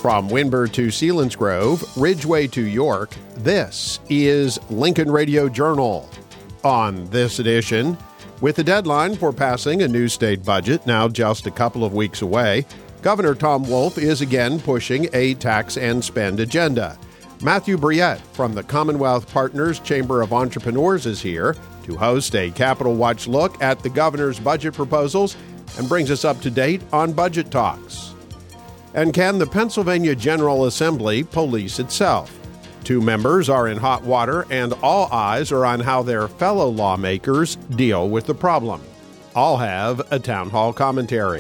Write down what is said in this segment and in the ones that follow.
From Windber to Selinsgrove, Ridgeway to York, this is Lincoln Radio Journal. On this edition, with the deadline for passing a new state budget now just a couple of weeks away, Governor Tom Wolf is again pushing a tax and spend agenda. Matthew Briette from the Commonwealth Partners Chamber of Entrepreneurs is here to host a Capitol Watch look at the governor's budget proposals and brings us up to date on budget talks. And can the Pennsylvania General Assembly police itself? Two members are in hot water, and all eyes are on how their fellow lawmakers deal with the problem. I'll have a town hall commentary.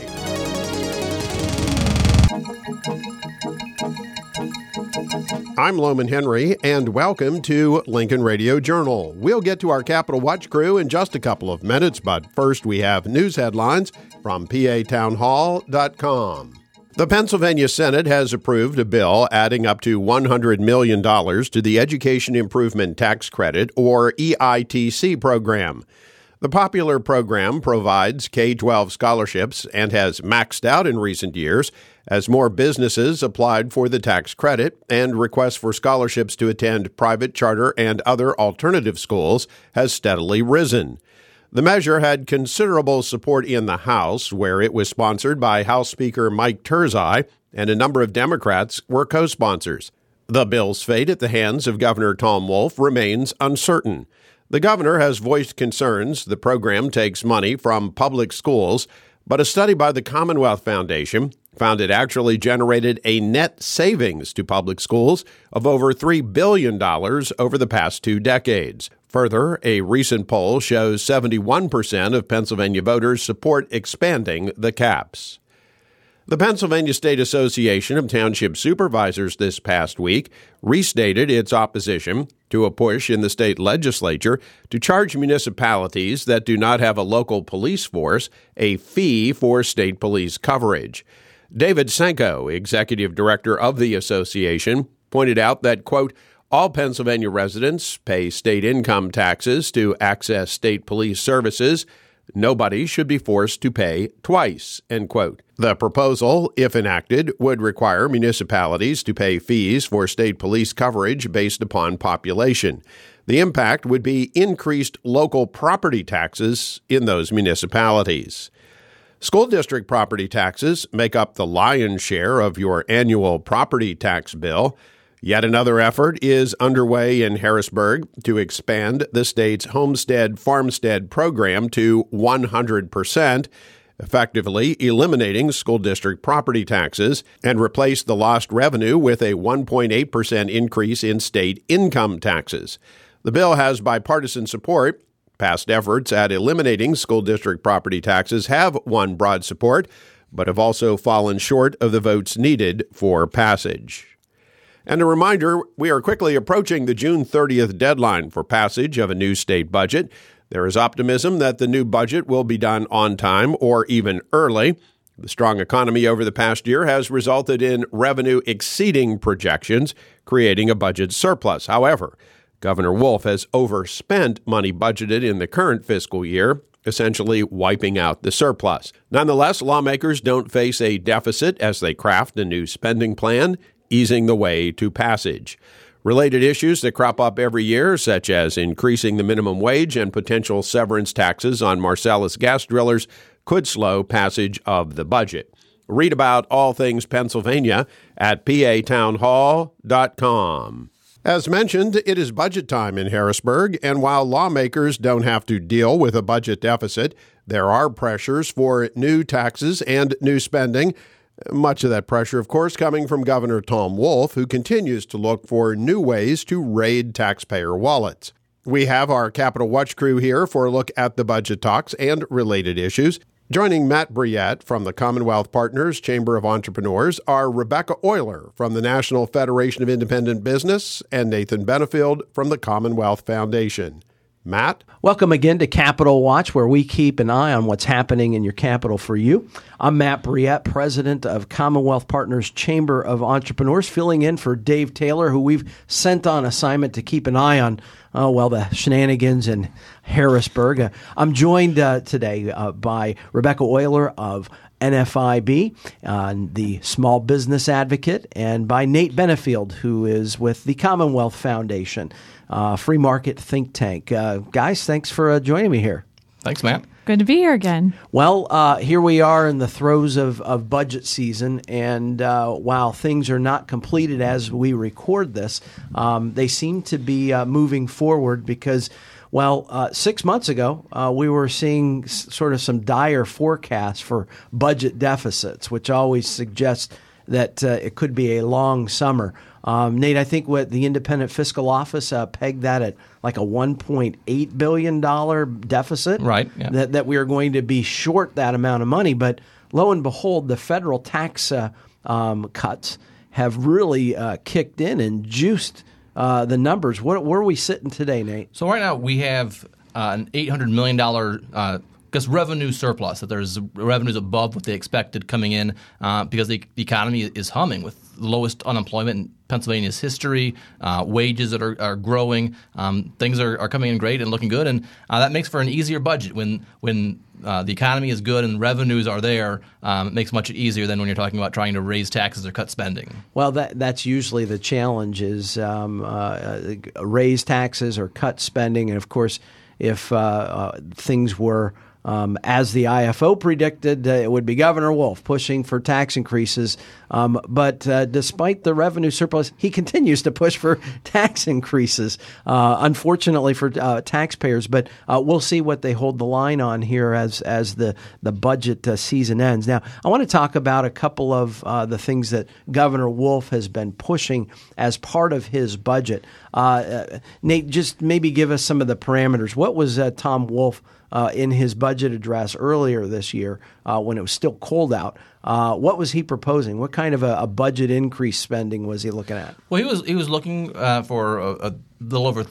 I'm Loman Henry, and welcome to Lincoln Radio Journal. We'll get to our Capitol Watch crew in just a couple of minutes, but first we have news headlines from PATownhall.com. The Pennsylvania Senate has approved a bill adding up to $100 million to the Education Improvement Tax Credit, or EITC program. The popular program provides K-12 scholarships and has maxed out in recent years as more businesses applied for the tax credit, and requests for scholarships to attend private, charter, and other alternative schools has steadily risen. The measure had considerable support in the House, where it was sponsored by House Speaker Mike Turzai, and a number of Democrats were co-sponsors. The bill's fate at the hands of Governor Tom Wolf remains uncertain. The governor has voiced concerns the program takes money from public schools, but a study by the Commonwealth Foundation found it actually generated a net savings to public schools of over $3 billion over the past 2 decades. Further, a recent poll shows 71% of Pennsylvania voters support expanding the caps. The Pennsylvania State Association of Township Supervisors this past week restated its opposition to a push in the state legislature to charge municipalities that do not have a local police force a fee for state police coverage. David Senko, executive director of the association, pointed out that, quote, all Pennsylvania residents pay state income taxes to access state police services. Nobody should be forced to pay twice, end quote. The proposal, if enacted, would require municipalities to pay fees for state police coverage based upon population. The impact would be increased local property taxes in those municipalities. School district property taxes make up the lion's share of your annual property tax bill. Yet another effort is underway in Harrisburg to expand the state's homestead-farmstead program to 100%, effectively eliminating school district property taxes, and replace the lost revenue with a 1.8% increase in state income taxes. The bill has bipartisan support. Past efforts at eliminating school district property taxes have won broad support, but have also fallen short of the votes needed for passage. And a reminder, we are quickly approaching the June 30th deadline for passage of a new state budget. There is optimism that the new budget will be done on time or even early. The strong economy over the past year has resulted in revenue exceeding projections, creating a budget surplus. However, Governor Wolf has overspent money budgeted in the current fiscal year, essentially wiping out the surplus. Nonetheless, lawmakers don't face a deficit as they craft a new spending plan, easing the way to passage. Related issues that crop up every year, such as increasing the minimum wage and potential severance taxes on Marcellus gas drillers, could slow passage of the budget. Read about all things Pennsylvania at PATownhall.com. As mentioned, it is budget time in Harrisburg, and while lawmakers don't have to deal with a budget deficit, there are pressures for new taxes and new spending. Much of that pressure, of course, coming from Governor Tom Wolf, who continues to look for new ways to raid taxpayer wallets. We have our Capitol Watch crew here for a look at the budget talks and related issues. Joining Matt Briette from the Commonwealth Partners Chamber of Entrepreneurs are Rebecca Euler from the National Federation of Independent Business and Nathan Benefield from the Commonwealth Foundation. Matt? Welcome again to Capitol Watch, where we keep an eye on what's happening in your capital for you. I'm Matt Briette, president of Commonwealth Partners Chamber of Entrepreneurs, filling in for Dave Taylor, who we've sent on assignment to keep an eye on, the shenanigans in Harrisburg. I'm joined today by Rebecca Euler of NFIB, the Small Business Advocate, and by Nate Benefield, who is with the Commonwealth Foundation, free market think tank. Guys, thanks for joining me here. Thanks, Matt. Good to be here again. Well, here we are in the throes of budget season, and while things are not completed as we record this, they seem to be moving forward because, 6 months ago, we were seeing sort of some dire forecasts for budget deficits, which always suggests that it could be a long summer. Nate, I think what the Independent Fiscal Office pegged that at like a $1.8 billion deficit. Right. Yeah. That we are going to be short that amount of money. But lo and behold, the federal tax cuts have really kicked in and juiced the numbers. Where are we sitting today, Nate? So right now we have an $800 million revenue surplus, that there's revenues above what they expected coming in because the economy is humming with the lowest unemployment in Pennsylvania's history, wages that are growing, things are coming in great and looking good, and that makes for an easier budget when the economy is good and revenues are there. It makes it much easier than when you're talking about trying to raise taxes or cut spending. Well, that's usually the challenge is raise taxes or cut spending, and of course, if things were as the IFO predicted, it would be Governor Wolf pushing for tax increases. But despite the revenue surplus, he continues to push for tax increases, unfortunately for taxpayers. But we'll see what they hold the line on here as the budget season ends. Now, I want to talk about a couple of the things that Governor Wolf has been pushing as part of his budget. Nate, just maybe give us some of the parameters. What was Tom Wolf in his budget address earlier this year when it was still cold out? What was he proposing? What kind of a budget increase spending was he looking at? Well, he was looking for a little over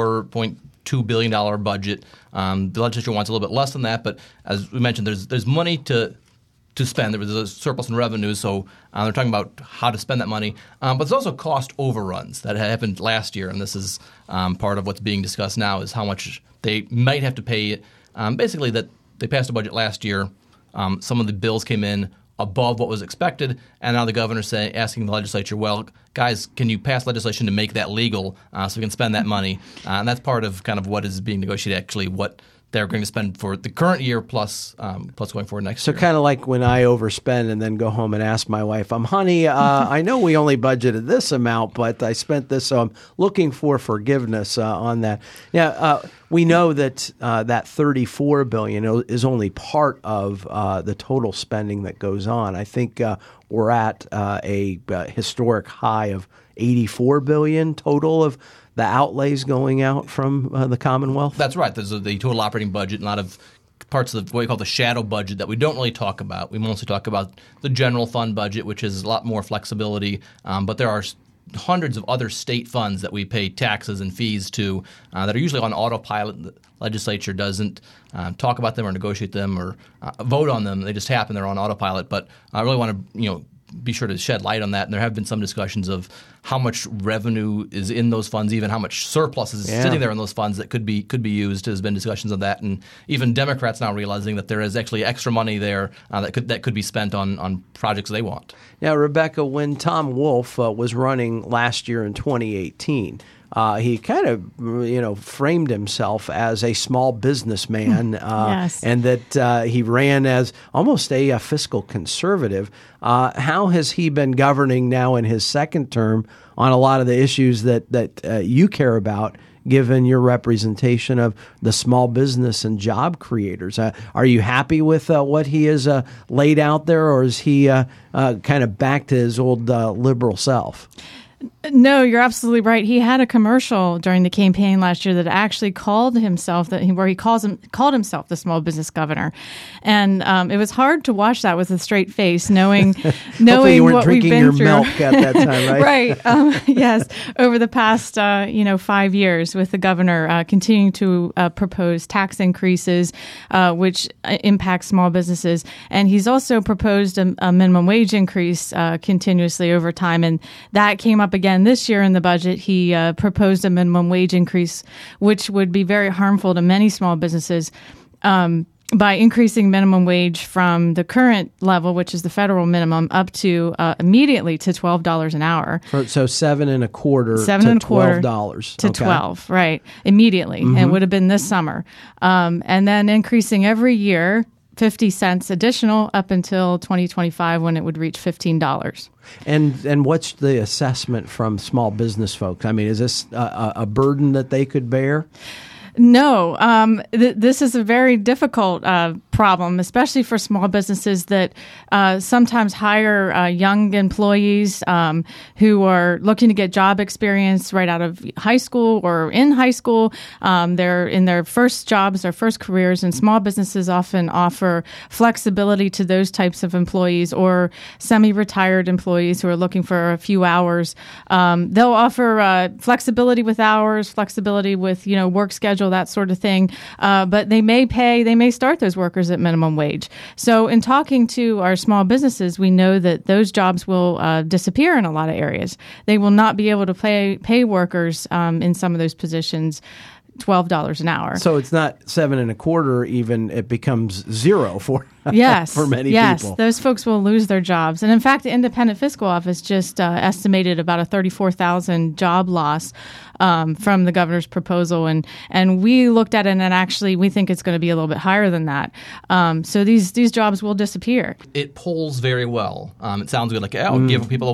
$34.2 billion budget. The legislature wants a little bit less than that, but as we mentioned, there's money to spend. There was a surplus in revenues, so they're talking about how to spend that money. But there's also cost overruns that happened last year, and this is part of what's being discussed now is how much they might have to pay. Basically, that they passed a budget last year. Some of the bills came in above what was expected, and now the governor's asking the legislature, well, guys, can you pass legislation to make that legal so we can spend that money? And that's part of kind of what is being negotiated, actually, what they're going to spend for the current year plus going forward next year. So kind of like when I overspend and then go home and ask my wife, honey, I know we only budgeted this amount, but I spent this, so I'm looking for forgiveness on that. Yeah, we know that that $34 billion is only part of the total spending that goes on. I think we're at a historic high of $84 billion total of the outlays going out from the Commonwealth? That's right. There's the total operating budget, and a lot of parts of what we call the shadow budget that we don't really talk about. We mostly talk about the general fund budget, which is a lot more flexibility, but there are hundreds of other state funds that we pay taxes and fees to that are usually on autopilot. The legislature doesn't talk about them or negotiate them or vote on them. They just happen. They're on autopilot. But I really want to be sure to shed light on that. And there have been some discussions of how much revenue is in those funds, even how much surplus is sitting there in those funds that could be used. There's been discussions of that, and even Democrats now realizing that there is actually extra money there that could be spent on projects they want. Now, Rebecca, when Tom Wolf was running last year in 2018. He kind of, framed himself as a small businessman, yes. And that he ran as almost a fiscal conservative. How has he been governing now in his second term on a lot of the issues that you care about, given your representation of the small business and job creators? Are you happy with what he has laid out there, or is he kind of back to his old liberal self? No, you're absolutely right. He had a commercial during the campaign last year that actually called himself called himself the small business governor, and it was hard to watch that with a straight face, knowing you weren't what we've drinking been your through. milk at that time, right? Right. Yes. Over the past 5 years, with the governor continuing to propose tax increases, which impact small businesses, and he's also proposed a minimum wage increase continuously over time, and that came up again this year in the budget. He proposed a minimum wage increase, which would be very harmful to many small businesses. by increasing minimum wage from the current level, which is the federal minimum, up to immediately to $12 an hour. So $7.25 to $12 to $12, right? Immediately, and it would have been this summer, and then increasing every year 50 cents additional up until 2025 when it would reach $15. And what's the assessment from small business folks? I mean, is this a burden that they could bear? No, this is a very difficult problem, especially for small businesses that sometimes hire young employees who are looking to get job experience right out of high school or in high school. They're in their first jobs, their first careers, and small businesses often offer flexibility to those types of employees or semi-retired employees who are looking for a few hours. They'll offer flexibility with hours, flexibility with work schedule, that sort of thing. But they may start those workers at minimum wage. So in talking to our small businesses, we know that those jobs will disappear in a lot of areas. They will not be able to pay workers in some of those positions $12 an hour. So it's not $7.25 even; it becomes zero for for many people. Yes, those folks will lose their jobs. And in fact, the Independent Fiscal Office just estimated about a 34,000 job loss from the governor's proposal, and we looked at it, and actually we think it's going to be a little bit higher than that. So these jobs will disappear. It polls very well. It sounds good, like give people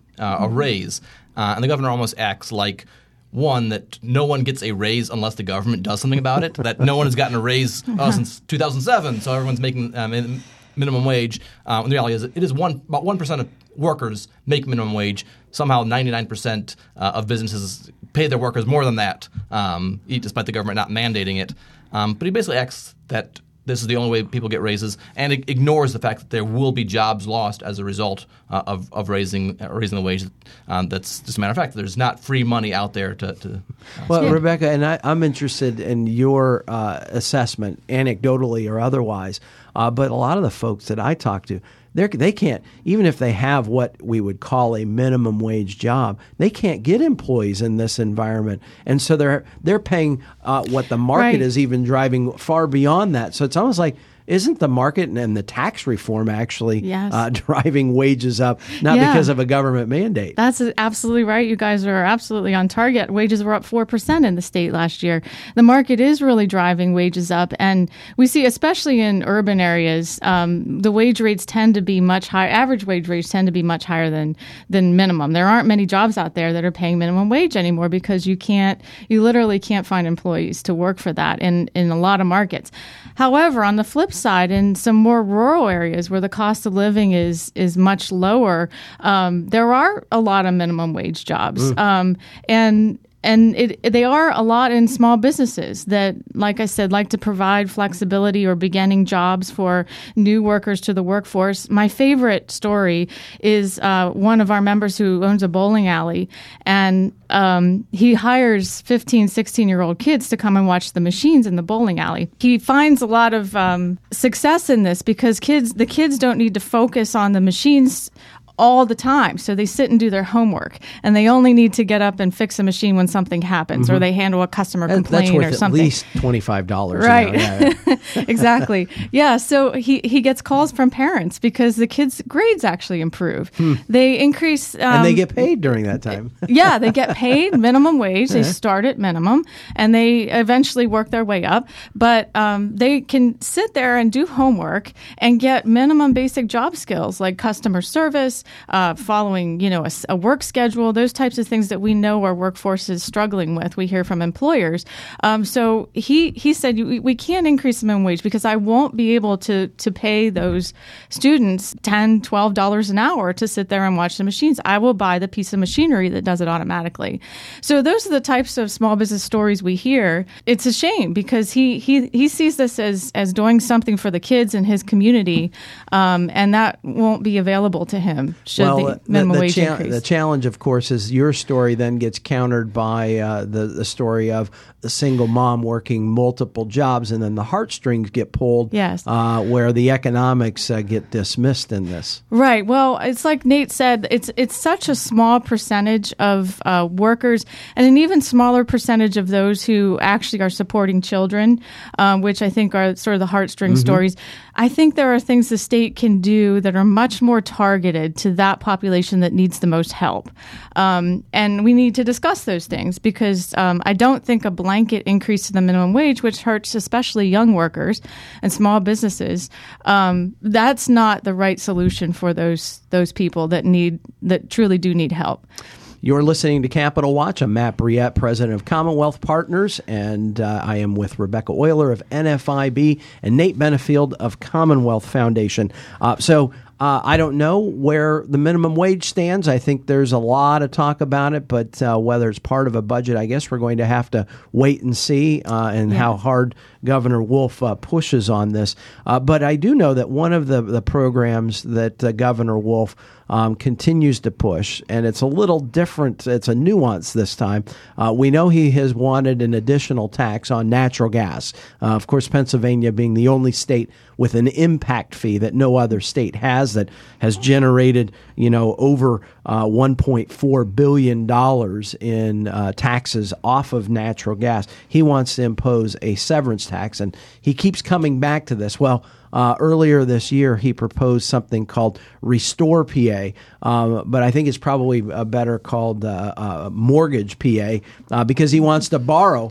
a raise, and the governor almost acts like. One, that no one gets a raise unless the government does something about it, that no one has gotten a raise since 2007, so everyone's making minimum wage. The reality is it is about 1% of workers make minimum wage. Somehow 99% of businesses pay their workers more than that, despite the government not mandating it. But he basically acts that this is the only way people get raises, and it ignores the fact that there will be jobs lost as a result of raising the wage. That's just a matter of fact. There's not free money out there to Well, yeah. Rebecca, and I'm interested in your assessment, anecdotally or otherwise, but a lot of the folks that I talk to, they can't, even if they have what we would call a minimum wage job, they can't get employees in this environment. And so they're paying what the market is even driving far beyond that. So it's almost like, isn't the market and the tax reform actually driving wages up, not because of a government mandate? That's absolutely right. You guys are absolutely on target. Wages were up 4% in the state last year. The market is really driving wages up. And we see, especially in urban areas, the wage rates tend to be much higher. Average wage rates tend to be much higher than minimum. There aren't many jobs out there that are paying minimum wage anymore because you literally can't find employees to work for that in a lot of markets. However, on the flip side, in some more rural areas where the cost of living is much lower, there are a lot of minimum wage jobs, and they are a lot in small businesses that, like I said, like to provide flexibility or beginning jobs for new workers to the workforce. My favorite story is one of our members who owns a bowling alley, and he hires 15, 16-year-old kids to come and watch the machines in the bowling alley. He finds a lot of success in this because the kids don't need to focus on the machines all the time. So they sit and do their homework, and they only need to get up and fix a machine when something happens, or they handle a customer complaint or something. That's worth at least $25. Right. Yeah. Exactly. Yeah. So he gets calls from parents because the kids' grades actually improve. They increase. And they get paid during that time. Yeah, they get paid minimum wage. They start at minimum, and they eventually work their way up. But they can sit there and do homework and get minimum basic job skills like customer service, following, a work schedule, those types of things that we know our workforce is struggling with. We hear from employers. So he said, we can't increase minimum wage because I won't be able to pay those students $10, $12 an hour to sit there and watch the machines. I will buy the piece of machinery that does it automatically. So those are the types of small business stories we hear. It's a shame because he sees this as doing something for the kids in his community, and that won't be available to him. should the minimum wage increase. The challenge, of course, is your story then gets countered by the story of the single mom working multiple jobs, and then the heartstrings get pulled. Yes. Where the economics get dismissed in this. Right. Well, it's like Nate said, it's such a small percentage of workers, and an even smaller percentage of those who actually are supporting children, which I think are sort of the heartstring stories. I think there are things the state can do that are much more targeted to that population that needs the most help. And we need to discuss those things because I don't think a blanket increase to the minimum wage, which hurts especially young workers and small businesses, that's not the right solution for those people that truly do need help. You're listening to Capital Watch. I'm Matt Briette, president of Commonwealth Partners, and I am with Rebecca Euler of NFIB and Nate Benefield of Commonwealth Foundation. I don't know where the minimum wage stands. I think there's a lot of talk about it, but whether it's part of a budget, I guess we're going to have to wait and see how hard Governor Wolf pushes on this. But I do know that one of the programs that Governor Wolf continues to push, and it's a little different. It's a nuance this time. We know he has wanted an additional tax on natural gas. Of course, Pennsylvania being the only state with an impact fee that no other state has, that has generated, over $1.4 billion in taxes off of natural gas. He wants to impose a severance tax, and he keeps coming back to this. Well, earlier this year, he proposed something called Restore PA, but I think it's probably better called Mortgage PA because he wants to borrow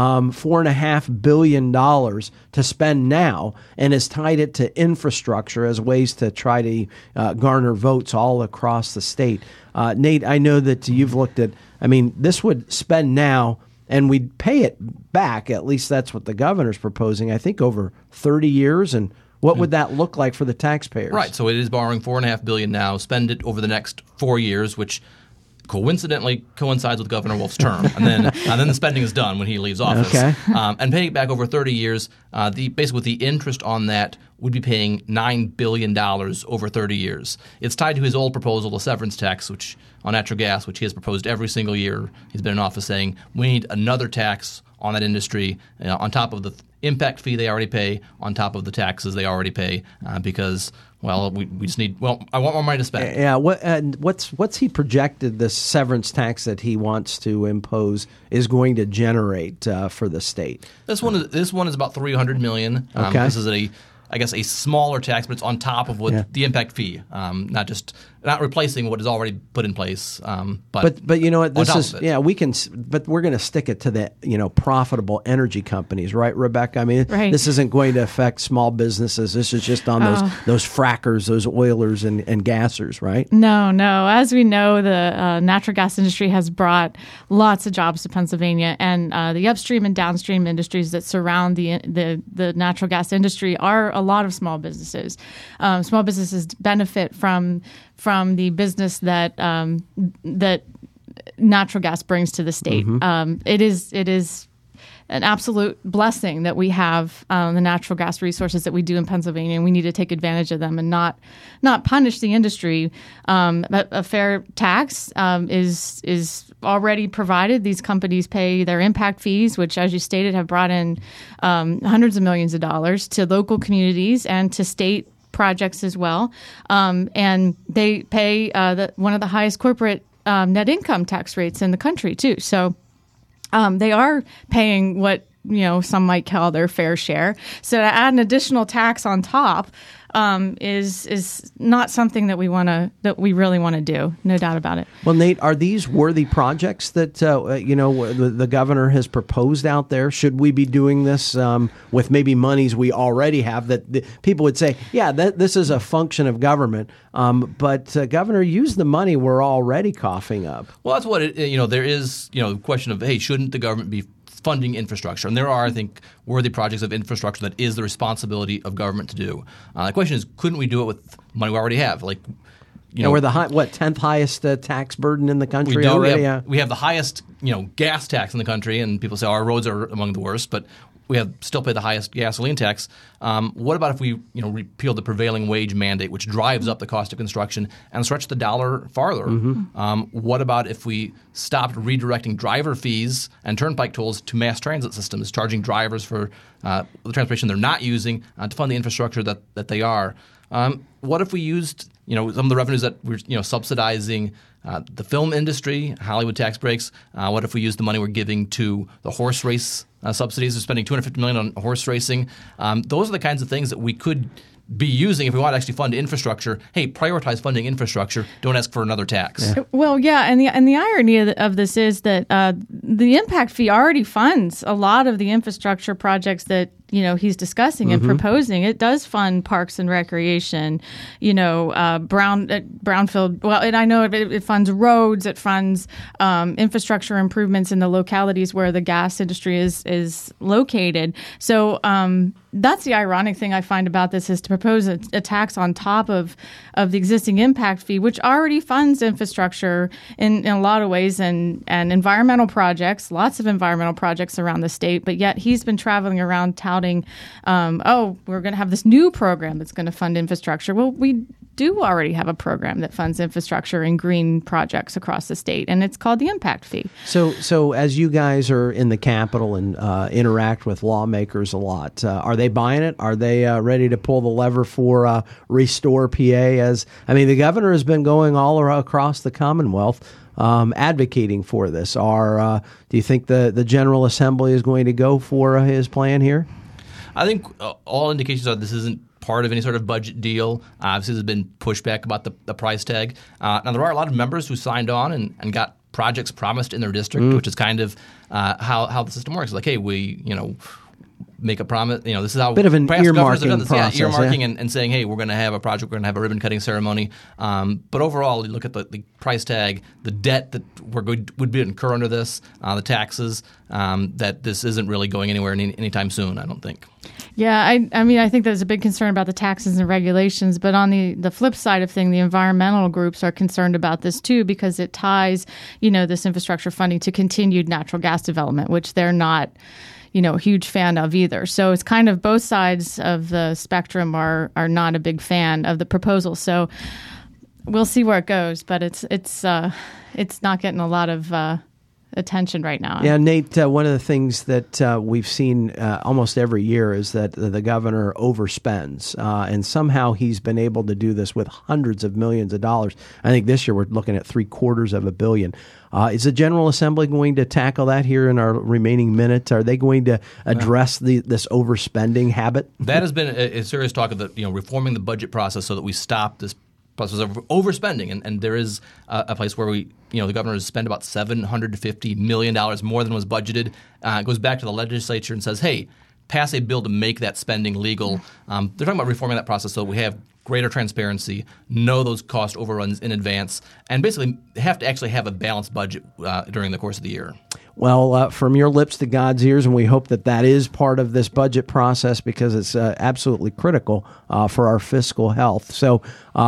$4.5 billion to spend now and has tied it to infrastructure as ways to try to garner votes all across the state. Nate, I know that you've looked at, this would spend now and we'd pay it back. At least that's what the governor's proposing, I think, over 30 years. And what would that look like for the taxpayers? Right. So it is borrowing $4.5 billion now, spend it over the next 4 years, which coincidentally coincides with Governor Wolf's term, and then the spending is done when he leaves office. Okay. And paying it back over 30 years, basically with the interest on that, would be paying $9 billion over 30 years. It's tied to his old proposal, the severance tax, which on natural gas, which he has proposed every single year. He's been in office saying we need another tax on that industry on top of the impact fee they already pay, on top of the taxes they already pay, because we just need. I want more money to spend. Yeah. What's he projected this severance tax that he wants to impose is going to generate for the state? This one is about $300 million. Okay. This is a smaller tax, but it's on top of what the impact fee, not replacing what is already put in place. But you know what? This is we can, but we're going to stick it to the profitable energy companies, right, Rebecca? Right. This isn't going to affect small businesses. This is just on those frackers, those oilers and gassers, right? No. As we know, the natural gas industry has brought lots of jobs to Pennsylvania, and the upstream and downstream industries that surround the natural gas industry are a lot of small businesses. Small businesses benefit from the business that natural gas brings to the state. Mm-hmm. It is an absolute blessing that we have the natural gas resources that we do in Pennsylvania, and we need to take advantage of them and not punish the industry. But a fair tax is already provided. These companies pay their impact fees, which, as you stated, have brought in hundreds of millions of dollars to local communities and to state projects as well. And they pay one of the highest corporate net income tax rates in the country, too. So they are paying what some might call their fair share. So to add an additional tax on top is not something that we really want to do. No doubt about it. Well, Nate, are these worthy projects that the governor has proposed out there? Should we be doing this with maybe monies we already have? That people would say, this is a function of government. But Governor, use the money we're already coughing up. Well, that's what there is. The question of, hey, shouldn't the government be funding infrastructure? And there are, I think, worthy projects of infrastructure that is the responsibility of government to do. The question is, couldn't we do it with money we already have? Like, And we're the 10th highest tax burden in the country we do. already? We have the highest gas tax in the country, and people say our roads are among the worst, but we have still pay the highest gasoline tax. What about if we repeal the prevailing wage mandate, which drives up the cost of construction, and stretch the dollar farther? What about if we stopped redirecting driver fees and turnpike tolls to mass transit systems, charging drivers for the transportation they're not using to fund the infrastructure that they are? What if we used some of the revenues that we're subsidizing the film industry, Hollywood tax breaks? What if we use the money we're giving to the horse race subsidies? We're spending $250 million on horse racing. Those are the kinds of things that we could be using if we want to actually fund infrastructure. Hey, prioritize funding infrastructure. Don't ask for another tax. Yeah. Well, yeah, and the irony of this is that the impact fee already funds a lot of the infrastructure projects that he's discussing and proposing. It does fund parks and recreation, brownfield. Well, and I know it funds roads. It funds infrastructure improvements in the localities where the gas industry is located. So that's the ironic thing I find about this, is to propose a tax on top of the existing impact fee, which already funds infrastructure in a lot of ways and environmental projects, lots of environmental projects around the state. But yet he's been traveling around touting, we're going to have this new program that's going to fund infrastructure. Well, we do already have a program that funds infrastructure and green projects across the state, and it's called the impact fee. So as you guys are in the Capitol and interact with lawmakers a lot, are they buying it? Are they ready to pull the lever for Restore PA? The governor has been going all across the Commonwealth advocating for this. Do you think the General Assembly is going to go for his plan here? I think all indications are this isn't part of any sort of budget deal. Obviously, there's been pushback about the price tag. Now, there are a lot of members who signed on and got projects promised in their district, which is kind of how the system works. Like, hey, we make a promise. This is how bit of an earmarking process. Yeah, earmarking and saying, hey, we're going to have a project. We're going to have a ribbon cutting ceremony. But overall, you look at the price tag, the debt that would be incur under this, the taxes. That this isn't really going anywhere anytime soon, I don't think. Yeah, I think there's a big concern about the taxes and regulations, but on the flip side of things, the environmental groups are concerned about this too, because it ties, this infrastructure funding to continued natural gas development, which they're not, a huge fan of either. So it's kind of both sides of the spectrum are not a big fan of the proposal. So we'll see where it goes, but it's not getting a lot of attention right now. Yeah, Nate, one of the things that we've seen almost every year is that the governor overspends, and somehow he's been able to do this with hundreds of millions of dollars. I think this year we're looking at $750 million. Is the General Assembly going to tackle that here in our remaining minutes? Are they going to address this overspending habit? That has been a serious talk of reforming the budget process so that we stop this process of overspending, and there is a place where the governor has spent about $750 million more than was budgeted. It goes back to the legislature and says, hey, pass a bill to make that spending legal. They're talking about reforming that process so that we have greater transparency, know those cost overruns in advance, and basically have to actually have a balanced budget during the course of the year. Well, from your lips to God's ears, and we hope that is part of this budget process because it's absolutely critical for our fiscal health. So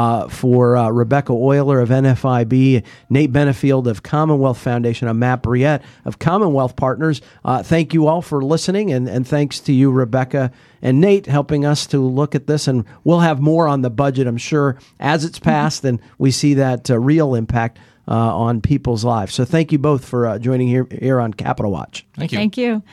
for Rebecca Euler of NFIB, Nate Benefield of Commonwealth Foundation, and Matt Briette of Commonwealth Partners, thank you all for listening, and thanks to you, Rebecca and Nate, helping us to look at this. And we'll have more on the budget, I'm sure, as it's passed and we see that real impact on people's lives. So thank you both for joining here on Capitol Watch. Thank you. Thank you.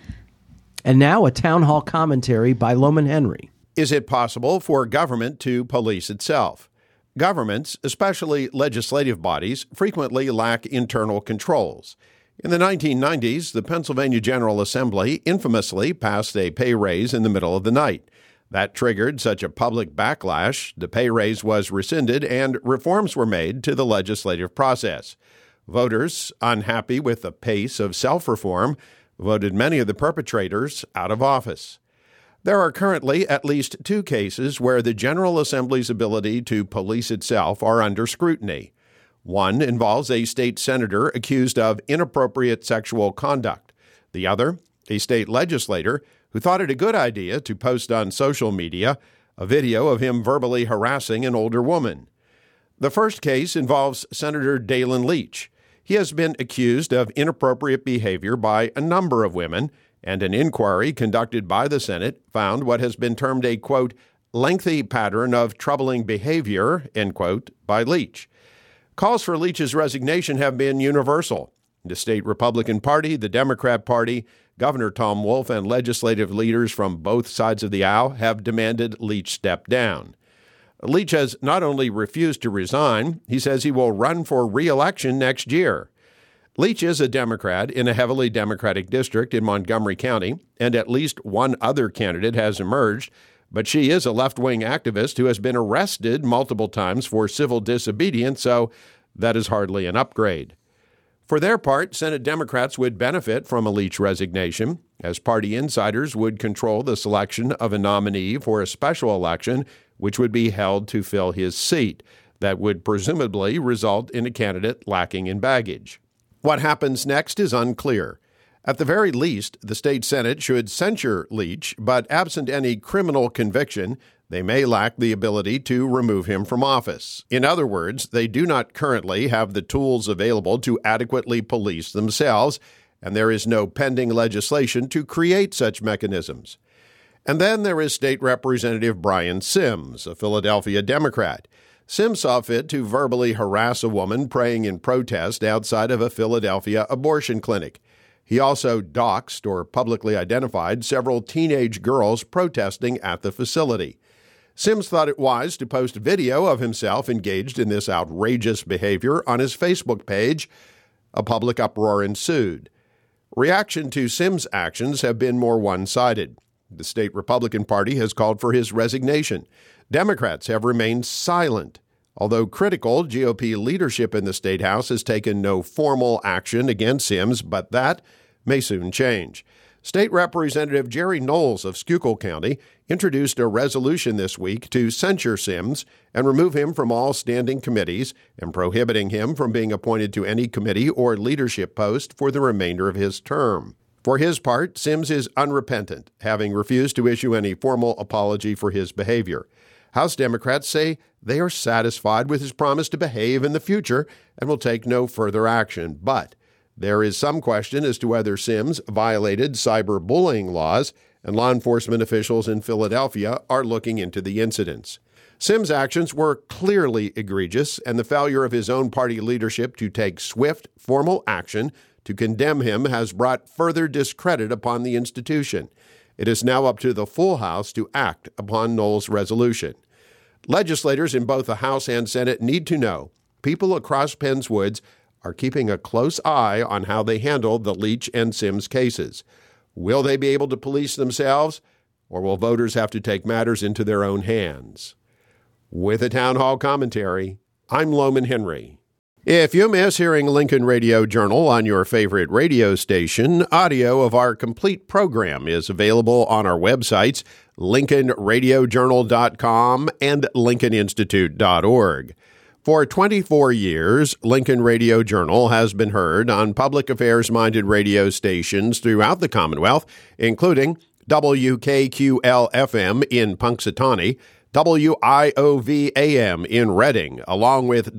And now a town hall commentary by Loman Henry. Is it possible for government to police itself? Governments, especially legislative bodies, frequently lack internal controls. In the 1990s, the Pennsylvania General Assembly infamously passed a pay raise in the middle of the night. That triggered such a public backlash, the pay raise was rescinded and reforms were made to the legislative process. Voters, unhappy with the pace of self-reform, voted many of the perpetrators out of office. There are currently at least 2 cases where the General Assembly's ability to police itself are under scrutiny. One involves a state senator accused of inappropriate sexual conduct. The other, a state legislator who thought it a good idea to post on social media a video of him verbally harassing an older woman. The first case involves Senator Dalen Leach. He has been accused of inappropriate behavior by a number of women, and an inquiry conducted by the Senate found what has been termed a, quote, lengthy pattern of troubling behavior, end quote, by Leach. Calls for Leach's resignation have been universal. The state Republican Party, the Democrat Party, Governor Tom Wolf, and legislative leaders from both sides of the aisle have demanded Leach step down. Leach has not only refused to resign, he says he will run for re-election next year. Leach is a Democrat in a heavily Democratic district in Montgomery County, and at least one other candidate has emerged, but she is a left-wing activist who has been arrested multiple times for civil disobedience, so that is hardly an upgrade. For their part, Senate Democrats would benefit from a Leach resignation, as party insiders would control the selection of a nominee for a special election, which would be held to fill his seat. That would presumably result in a candidate lacking in baggage. What happens next is unclear. At the very least, the state Senate should censure Leach, but absent any criminal conviction, they may lack the ability to remove him from office. In other words, they do not currently have the tools available to adequately police themselves, and there is no pending legislation to create such mechanisms. And then there is State Representative Brian Sims, a Philadelphia Democrat. Sims saw fit to verbally harass a woman praying in protest outside of a Philadelphia abortion clinic. He also doxed or publicly identified several teenage girls protesting at the facility. Sims thought it wise to post video of himself engaged in this outrageous behavior on his Facebook page. A public uproar ensued. Reaction to Sims' actions have been more one-sided. The state Republican Party has called for his resignation. Democrats have remained silent. Although critical, GOP leadership in the State House has taken no formal action against Sims, but that may soon change. State Representative Jerry Knowles of Schuylkill County introduced a resolution this week to censure Sims and remove him from all standing committees and prohibiting him from being appointed to any committee or leadership post for the remainder of his term. For his part, Sims is unrepentant, having refused to issue any formal apology for his behavior. House Democrats say they are satisfied with his promise to behave in the future and will take no further action. But there is some question as to whether Sims violated cyberbullying laws, and law enforcement officials in Philadelphia are looking into the incidents. Sims' actions were clearly egregious, and the failure of his own party leadership to take swift, formal action to condemn him has brought further discredit upon the institution. It is now up to the full House to act upon Knowles' resolution. Legislators in both the House and Senate need to know people across Penn's Woods are keeping a close eye on how they handle the Leach and Sims cases. Will they be able to police themselves, or will voters have to take matters into their own hands? With a town hall commentary, I'm Loman Henry. If you miss hearing Lincoln Radio Journal on your favorite radio station, audio of our complete program is available on our websites, lincolnradiojournal.com and lincolninstitute.org. For 24 years, Lincoln Radio Journal has been heard on public affairs-minded radio stations throughout the Commonwealth, including WKQL-FM in Punxsutawney, WIOV-AM in Reading, along with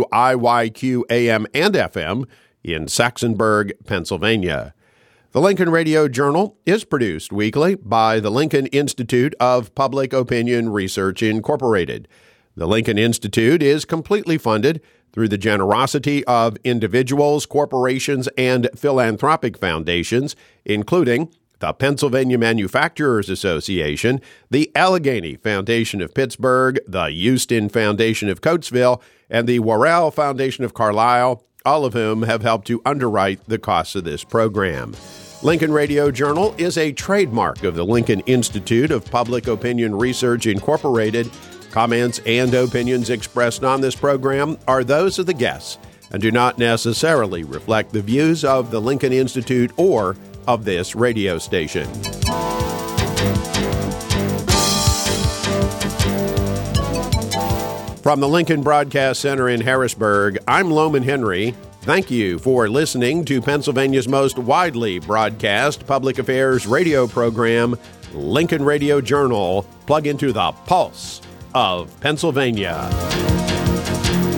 WIYQ-AM and FM in Saxonburg, Pennsylvania. The Lincoln Radio Journal is produced weekly by the Lincoln Institute of Public Opinion Research, Incorporated. The Lincoln Institute is completely funded through the generosity of individuals, corporations, and philanthropic foundations, including the Pennsylvania Manufacturers Association, the Allegheny Foundation of Pittsburgh, the Houston Foundation of Coatesville, and the Worrell Foundation of Carlisle, all of whom have helped to underwrite the costs of this program. Lincoln Radio Journal is a trademark of the Lincoln Institute of Public Opinion Research, Incorporated. Comments and opinions expressed on this program are those of the guests and do not necessarily reflect the views of the Lincoln Institute or of this radio station. From the Lincoln Broadcast Center in Harrisburg, I'm Loman Henry. Thank you for listening to Pennsylvania's most widely broadcast public affairs radio program, Lincoln Radio Journal. Plug into the pulse of Pennsylvania.